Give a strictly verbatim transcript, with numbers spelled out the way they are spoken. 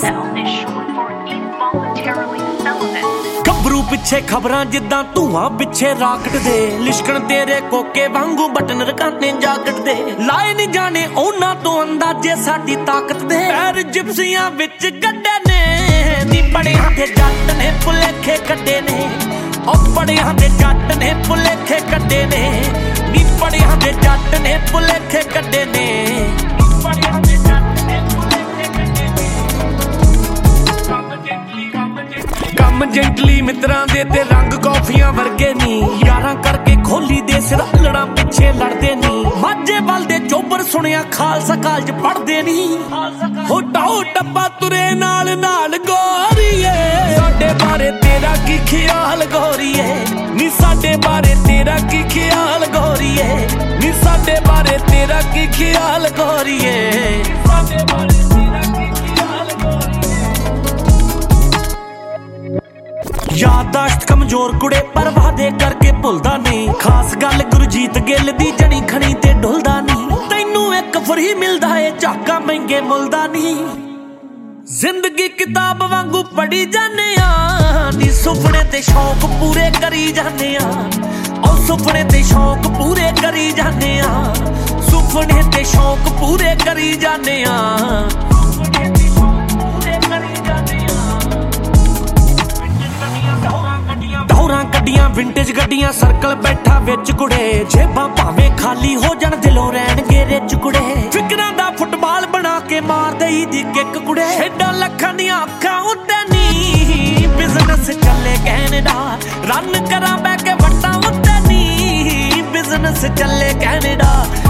Incel is short for involuntarily celibate. ਗੱਭਰੂ ਪਿੱਛੇ ਖਬਰਾਂ ਜਿੱਦਾਂ ਧੂਆਂ ਪਿੱਛੇ ਰਾਕਟ ਦੇ ਲਿਸ਼ਕਣ ਤੇਰੇ ਕੋਕੇ ਵਾਂਗੂ ਬਟਨ ਰਕਾਨੇ ਜਾਕਟ ਦੇ ਲਾਏ ਨਹੀਂ ਜਾਣੇ ਉਹਨਾਂ ਤੋਂ ਅੰਦਾਜ਼ੇ ਸਾਡੀ ਤਾਕਤ ਦੇ ਪੈਰ ਜਿਪਸੀਆਂ ਵਿੱਚ ਗੱਡੇ ਨੇ ਨੀ ਬੜਿਆਂ ਦੇ ਜੱਟ ਨੇ ਭੁਲੇਖੇ ਕੱਢੇ ਨੇ ਉਹ ਬੜਿਆਂ ਦੇ ਜੱਟ ਨੇ ਭੁਲੇਖੇ ਕੱਢੇ ਨੇ ਨੀ ਬੜਿਆਂ ਦੇ ਜੱਟ ਨੇ ਭੁਲੇਖੇ ਕੱਢੇ ਨੇ ਬੜਿਆਂ ਦੇ ਜੱਟ ਨੇ ਭੁਲੇਖੇ ਕੱਢੇ ਨੇ ਕੰਮ ਜੈਂਟਲੀ ਮਿੱਤਰਾਂ ਦੇ ਤੇ ਰੰਗ ਕੌਫੀਆਂ ਵਰਗੇ ਨੀ ਯਾਰਾਂ ਕਰਕੇ ਖੋਲੀ ਦੇ ਸਿਰ ਲੜਾਂ ਪਿੱਛੇ ਲੜਦੇ ਨੀ ਮਾਝੇ ਵੱਲ ਦੇ ਚੋਬਰ ਸੁਣਿਆ ਖਾਲਸਾ ਕਾਲਜ ਪੜ੍ਹਦੇ ਨੀ ਹੋ ਟਾਓ ਟੱਪਾ ਤੁਰੇ ਨਾਲ ਨਾਲ ਗੋਰੀਏ ਸਾਡੇ ਬਾਰੇ ਤੇਰਾ ਕੀ ਖਿਆਲ ਗੋਰੀਏ ਨੀ ਸਾਡੇ ਬਾਰੇ ਤੇਰਾ ਕੀ ਖਿਆਲ ਗੋਰੀਏ ਨੀ ਸਾਡੇ ਬਾਰੇ ਤੇਰਾ ਕੀ ਖਿਆਲ ਗੋਰੀਏ ਸਾਡੇ ਬਾਰੇ ਤੇਰਾ ਕੀ ਖਿਆਲ ਗੋਰੀਏ ਯਾਦਾਸ਼ਤ ਕਮਜ਼ੋਰ ਕੁੜੇ ਪਰ ਵਾਦੇ ਕਰਕੇ ਭੁੱਲਦਾ ਨਹੀਂ ਖਾਸ ਗੱਲ ਗੁਰਜੀਤ ਗਿੱਲ ਦੀ ਜਣੀ ਖਣੀ ਤੇ ਢੁੱਲਦਾ ਨਹੀਂ ਤੈਨੂੰ ਇੱਕ ਫਰੀ ਮਿਲਦਾ ਏ ਝਾਕਾ ਮਹਿੰਗੇ ਮੁੱਲਦਾ ਨਹੀਂ ਜ਼ਿੰਦਗੀ ਕਿਤਾਬ ਵਾਂਗੂ ਪੜੀ ਜਾਂਦੇ ਆ ਨੀ ਸੁਪਨੇ ਤੇ ਸ਼ੌਕ ਪੂਰੇ ਕਰੀ ਜਾਂਦੇ ਆ ਉਹ ਸੁਪਨੇ ਤੇ ਸ਼ੌਕ ਪੂਰੇ ਕਰੀ ਜਾਂਦੇ ਆ ਸੁਪਨੇ ਤੇ ਸ਼ੌਕ ਪੂਰੇ ਕਰੀ ਜਾਂਦੇ ਆ ਸੁਪਨੇ ਤੇ ਸ਼ੌਕ ਪੂਰੇ ਕਰੀ ਜਾਂਦੇ ਆ ਦੌਰਾਂ ਗੱਡੀਆਂ ਵਿੰਟੇਜ ਗੱਡੀਆਂ ਸਰਕਲ ਬੈਠਾ ਵਿੱਚ ਕੁੜੇ ਜੇਬਾਂ ਭਾਵੇਂ ਖਾਲੀ ਹੋ ਜਾਣ ਦਿਲੋਂ ਰਹਿਣਗੇ ਰਿਚ ਕੁੜੇ ਫਿਕਰਾਂ ਦਾ ਫੁੱਟਬਾਲ ਬਣਾ ਕੇ ਮਾਰ ਦਈ ਦੀ ਕਿੱਕ ਕੁੜੇ ਛੇਡਾਂ ਲੱਖਾਂ ਦੀਆਂ ਅੱਖਾਂ ਉੱਤੇ ਨੀ ਬਿਜ਼ਨਸ ਚੱਲੇ ਕੈਨੇਡਾ ਰਨ ਕਰਾਂ ਬੈ ਕੇ ਵੱਟਾਂ ਉੱਤੇ ਨੀ ਬਿਜ਼ਨਸ ਚੱਲੇ ਕੈਨੇਡਾ